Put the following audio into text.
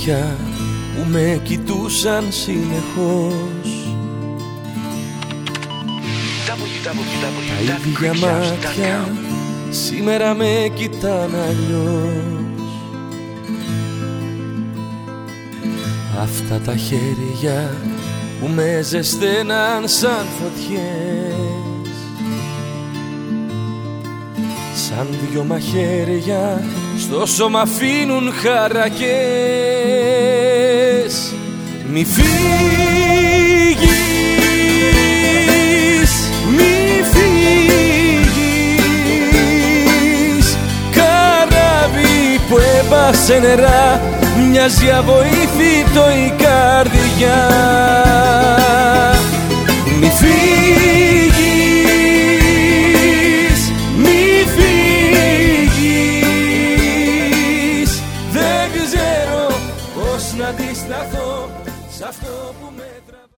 μάτια που με κοιτούσαν συνεχώς. Τα ίδια μάτια σήμερα με κοιτάν αλλιώς. Αυτά τα χέρια που με ζεσταίναν σαν φωτιές, σαν δυο μαχαίρια στο σώμα αφήνουν χαρακές. Μη φύγεις, μη φύγεις, καράβι που έμπασε νερά, μοιάζει αβοήθητο η καρδιά.